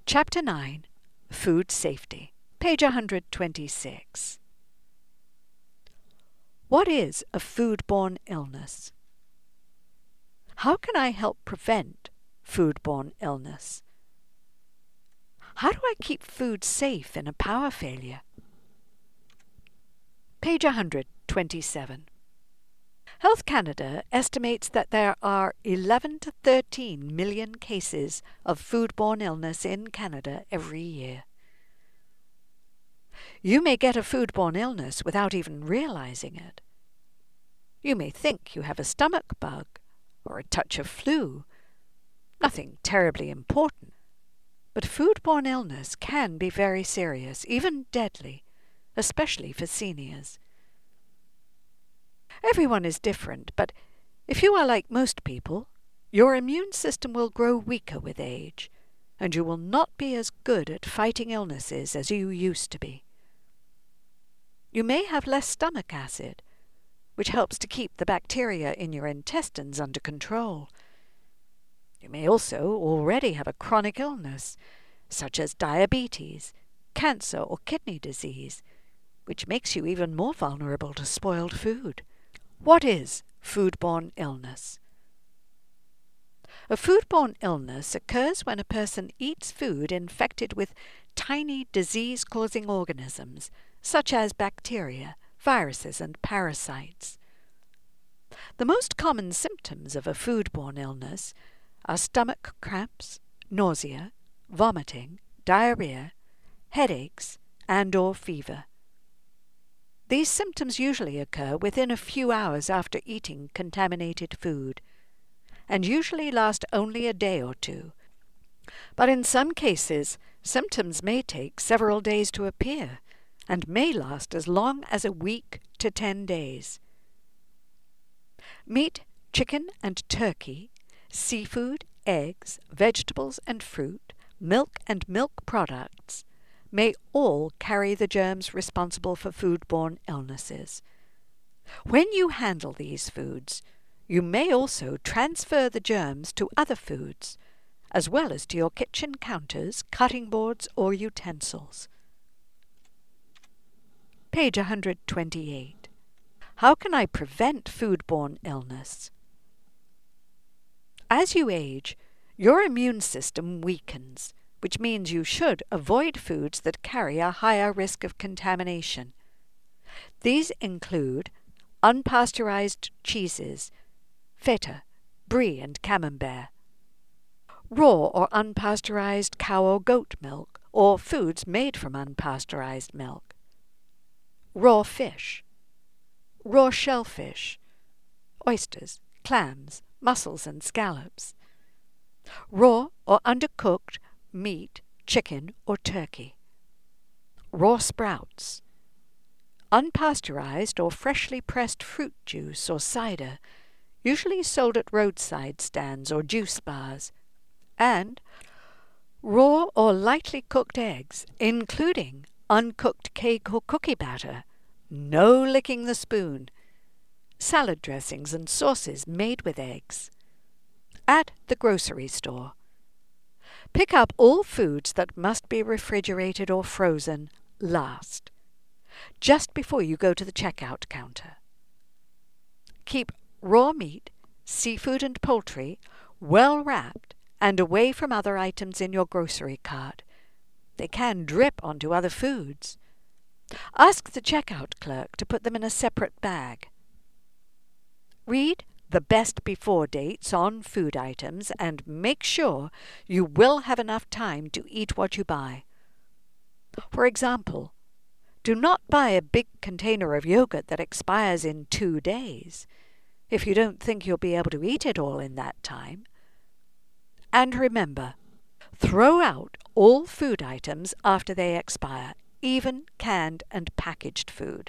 Chapter 9, Food Safety, page 126. What is a foodborne illness? How can I help prevent foodborne illness? How do I keep food safe in a power failure? Page 127. Health Canada estimates that there are 11 to 13 million cases of foodborne illness in Canada every year. You may get a foodborne illness without even realizing it. You may think you have a stomach bug or a touch of flu, nothing terribly important. But foodborne illness can be very serious, even deadly, especially for seniors. Everyone is different, but if you are like most people, your immune system will grow weaker with age, and you will not be as good at fighting illnesses as you used to be. You may have less stomach acid, which helps to keep the bacteria in your intestines under control. You may also already have a chronic illness, such as diabetes, cancer, or kidney disease, which makes you even more vulnerable to spoiled food. What is foodborne illness? A foodborne illness occurs when a person eats food infected with tiny disease-causing organisms, such as bacteria, viruses, and parasites. The most common symptoms of a foodborne illness are stomach cramps, nausea, vomiting, diarrhea, headaches, and/or fever. These symptoms usually occur within a few hours after eating contaminated food, and usually last only a day or two. But in some cases, symptoms may take several days to appear, and may last as long as a week to 10 days. Meat, chicken and turkey, seafood, eggs, vegetables and fruit, milk and milk products may all carry the germs responsible for foodborne illnesses. When you handle these foods, you may also transfer the germs to other foods, as well as to your kitchen counters, cutting boards, or utensils. Page 128. How can I prevent foodborne illness? As you age, your immune system weakens, which means you should avoid foods that carry a higher risk of contamination. These include unpasteurized cheeses, feta, brie, and camembert, raw or unpasteurized cow or goat milk, or foods made from unpasteurized milk, raw fish, raw shellfish, oysters, clams, mussels, and scallops, raw or undercooked meat, chicken, or turkey, raw sprouts, unpasteurized or freshly pressed fruit juice or cider, usually sold at roadside stands or juice bars, and raw or lightly cooked eggs, including uncooked cake or cookie batter, no licking the spoon, salad dressings and sauces made with eggs. At the grocery store, pick up all foods that must be refrigerated or frozen last, just before you go to the checkout counter. Keep raw meat, seafood, and poultry well wrapped and away from other items in your grocery cart. They can drip onto other foods. Ask the checkout clerk to put them in a separate bag. Read the best before dates on food items and make sure you will have enough time to eat what you buy. For example, do not buy a big container of yogurt that expires in 2 days if you don't think you'll be able to eat it all in that time. And remember, throw out all food items after they expire, even canned and packaged food.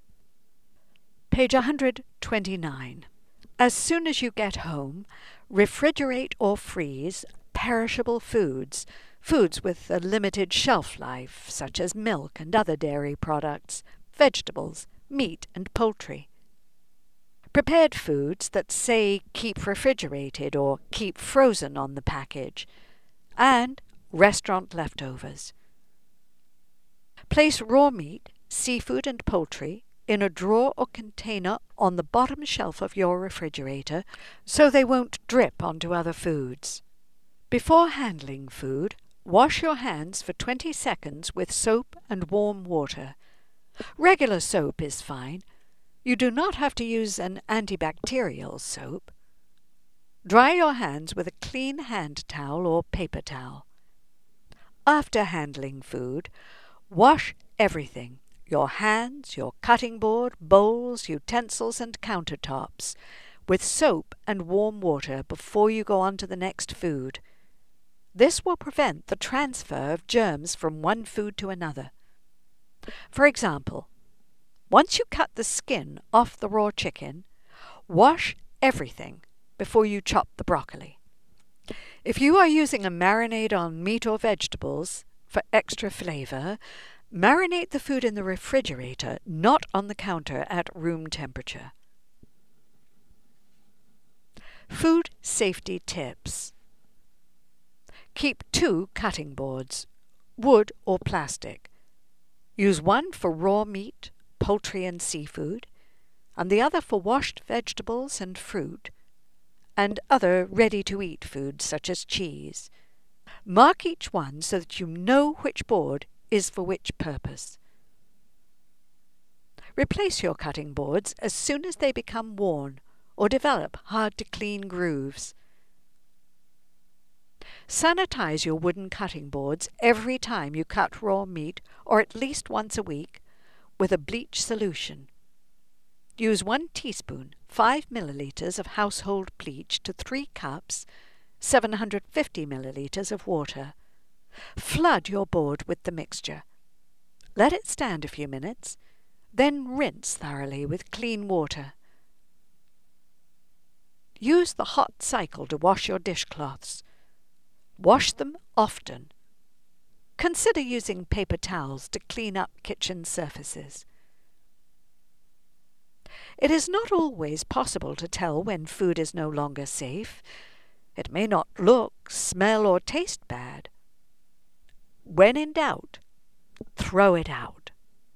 Page 129. As soon as you get home, refrigerate or freeze perishable foods, foods with a limited shelf life, such as milk and other dairy products, vegetables, meat, and poultry. Prepared foods that say keep refrigerated or keep frozen on the package, and restaurant leftovers. Place raw meat, seafood and poultry in a drawer or container on the bottom shelf of your refrigerator so they won't drip onto other foods. Before handling food, wash your hands for 20 seconds with soap and warm water. Regular soap is fine. You do not have to use an antibacterial soap. Dry your hands with a clean hand towel or paper towel. After handling food, wash everything: your hands, your cutting board, bowls, utensils and countertops with soap and warm water before you go on to the next food. This will prevent the transfer of germs from one food to another. For example, once you cut the skin off the raw chicken, wash everything before you chop the broccoli. If you are using a marinade on meat or vegetables for extra flavor, marinate the food in the refrigerator, not on the counter at room temperature. Food safety tips. Keep 2 cutting boards, wood or plastic. Use one for raw meat, poultry and seafood, and the other for washed vegetables and fruit, and other ready-to-eat foods such as cheese. Mark each one so that you know which board is for which purpose. Replace your cutting boards as soon as they become worn or develop hard-to-clean grooves. Sanitize your wooden cutting boards every time you cut raw meat, or at least once a week, with a bleach solution. Use 1 teaspoon, 5 milliliters of household bleach to 3 cups, 750 milliliters of water. Flood your board with the mixture. Let it stand a few minutes, then rinse thoroughly with clean water. Use the hot cycle to wash your dishcloths. Wash them often. Consider using paper towels to clean up kitchen surfaces. It is not always possible to tell when food is no longer safe. It may not look, smell, or taste bad. When in doubt, throw it out.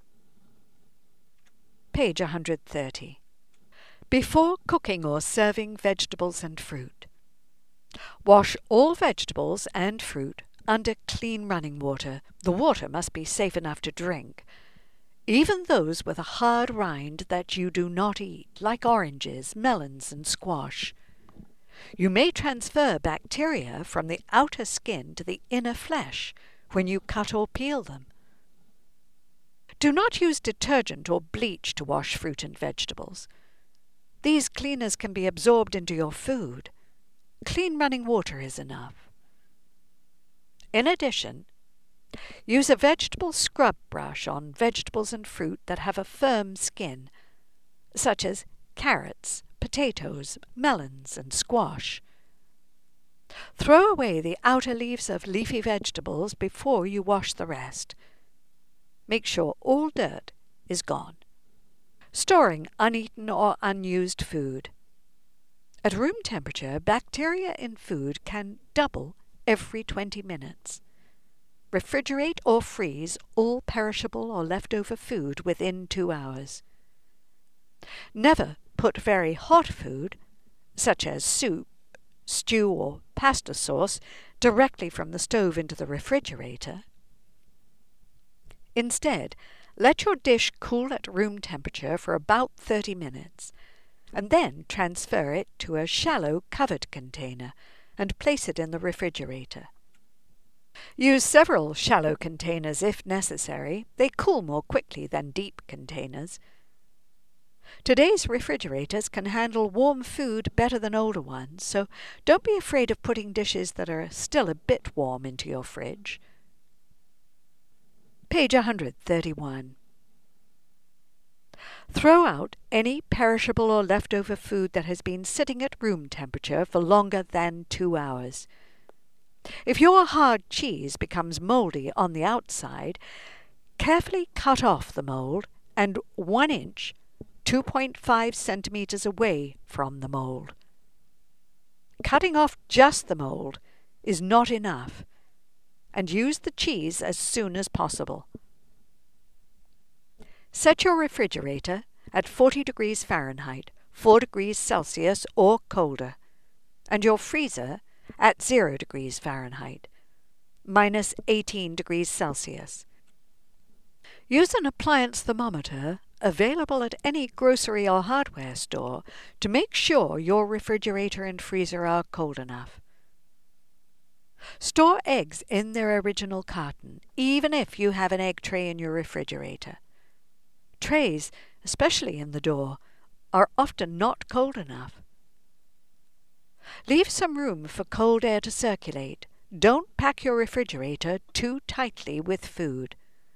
Page 130. Before cooking or serving vegetables and fruit. Wash all vegetables and fruit under clean running water. The water must be safe enough to drink. Even those with a hard rind that you do not eat, like oranges, melons, and squash. You may transfer bacteria from the outer skin to the inner flesh when you cut or peel them. Do not use detergent or bleach to wash fruit and vegetables. These cleaners can be absorbed into your food. Clean running water is enough. In addition, use a vegetable scrub brush on vegetables and fruit that have a firm skin, such as carrots, potatoes, melons, and squash. Throw away the outer leaves of leafy vegetables before you wash the rest. Make sure all dirt is gone. Storing uneaten or unused food. At room temperature, bacteria in food can double every 20 minutes. Refrigerate or freeze all perishable or leftover food within 2 hours. Never put very hot food, such as soup, stew, or pasta sauce, directly from the stove into the refrigerator. Instead, let your dish cool at room temperature for about 30 minutes, and then transfer it to a shallow covered container and place it in the refrigerator. Use several shallow containers if necessary. They cool more quickly than deep containers. Today's refrigerators can handle warm food better than older ones, so don't be afraid of putting dishes that are still a bit warm into your fridge. Page 131. Throw out any perishable or leftover food that has been sitting at room temperature for longer than 2 hours. If your hard cheese becomes moldy on the outside, carefully cut off the mold and 1 inch, 2.5 centimeters away from the mold. Cutting off just the mold is not enough. and use the cheese as soon as possible. Set your refrigerator at 40 degrees Fahrenheit, 4 degrees Celsius or colder, and your freezer at 0 degrees Fahrenheit, minus 18 degrees Celsius. Use an appliance thermometer available at any grocery or hardware store to make sure your refrigerator and freezer are cold enough. Store eggs in their original carton, even if you have an egg tray in your refrigerator. Trays, especially in the door, are often not cold enough. Leave some room for cold air to circulate. Don't pack your refrigerator too tightly with food.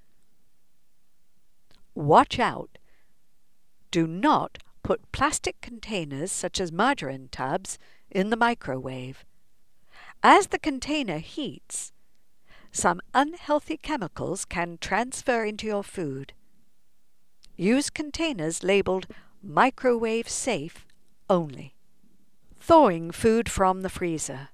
Watch out! Do not put plastic containers such as margarine tubs in the microwave. As the container heats, some unhealthy chemicals can transfer into your food. Use containers labeled microwave safe only. Thawing food from the freezer.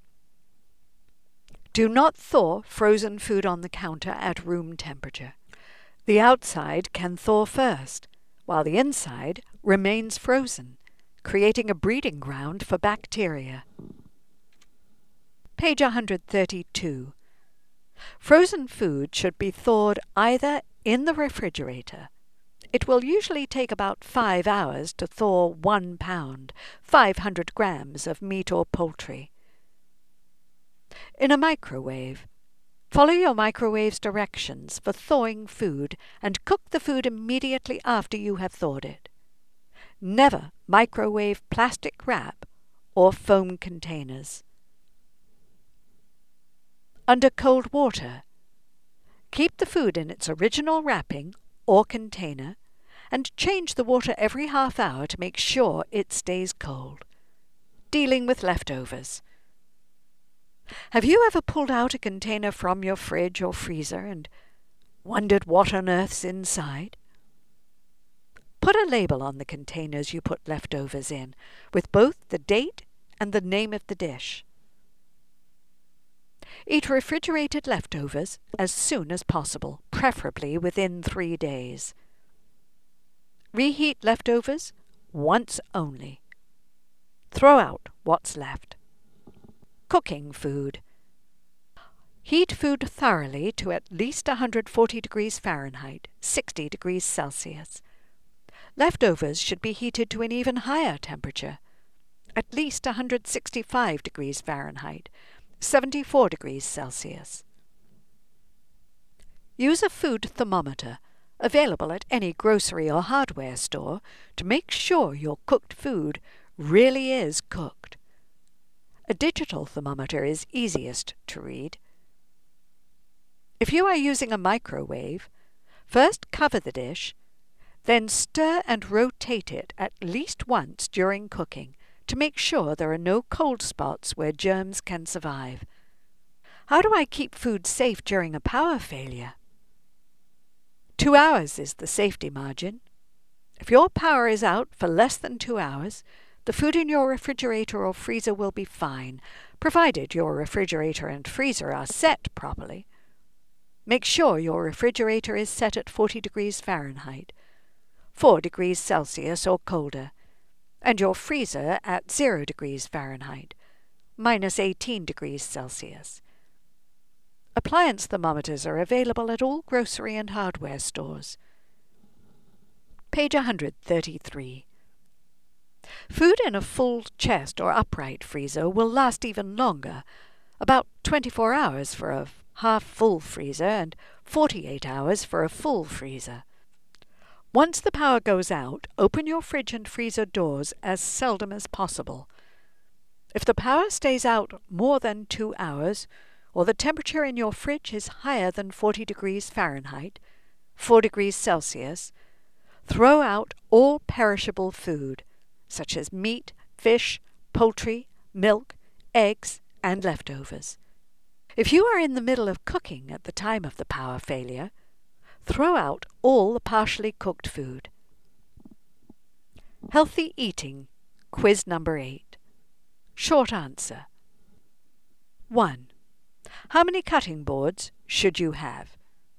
Do not thaw frozen food on the counter at room temperature. The outside can thaw first, while the inside remains frozen, creating a breeding ground for bacteria. Page 132. Frozen food should be thawed either in the refrigerator. It will usually take about 5 hours to thaw 1 pound, 500 grams of meat or poultry. In a microwave, follow your microwave's directions for thawing food and cook the food immediately after you have thawed it. Never microwave plastic wrap or foam containers. Under cold water, keep the food in its original wrapping or container and change the water every half hour to make sure it stays cold. Dealing with leftovers. Have you ever pulled out a container from your fridge or freezer and wondered what on earth's inside? Put a label on the containers you put leftovers in, with both the date and the name of the dish. Eat refrigerated leftovers as soon as possible, preferably within 3 days. Reheat leftovers once only. Throw out what's left. Cooking food. Heat food thoroughly to at least 140 degrees Fahrenheit, 60 degrees Celsius. Leftovers should be heated to an even higher temperature, at least 165 degrees Fahrenheit, 74 degrees Celsius. Use a food thermometer, available at any grocery or hardware store, to make sure your cooked food really is cooked. A digital thermometer is easiest to read. If you are using a microwave, first cover the dish, then stir and rotate it at least once during cooking to make sure there are no cold spots where germs can survive. How do I keep food safe during a power failure? 2 hours is the safety margin. If your power is out for less than 2 hours, the food in your refrigerator or freezer will be fine, provided your refrigerator and freezer are set properly. Make sure your refrigerator is set at 40 degrees Fahrenheit, 4 degrees Celsius or colder, and your freezer at 0 degrees Fahrenheit, minus 18 degrees Celsius. Appliance thermometers are available at all grocery and hardware stores. Page 133. Food in a full chest or upright freezer will last even longer, about 24 hours for a half-full freezer and 48 hours for a full freezer. Once the power goes out, open your fridge and freezer doors as seldom as possible. If the power stays out more than 2 hours, or the temperature in your fridge is higher than 40 degrees Fahrenheit, 4 degrees Celsius, throw out all perishable food, such as meat, fish, poultry, milk, eggs, and leftovers. If you are in the middle of cooking at the time of the power failure, throw out all the partially cooked food. Healthy eating, quiz number 8. Short answer. 1. How many cutting boards should you have?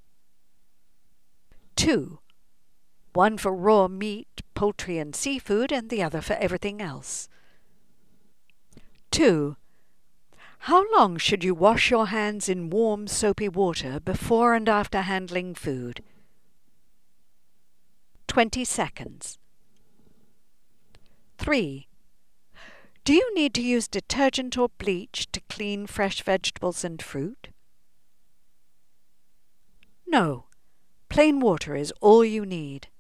2. One for raw meat, poultry and seafood, and the other for everything else. 2. How long should you wash your hands in warm, soapy water before and after handling food? 20 seconds. 3. Do you need to use detergent or bleach to clean fresh vegetables and fruit? No. Plain water is all you need.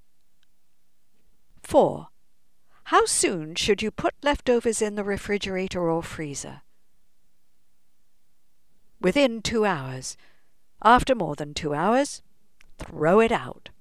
4. How soon should you put leftovers in the refrigerator or freezer? Within 2 hours. After more than 2 hours, throw it out.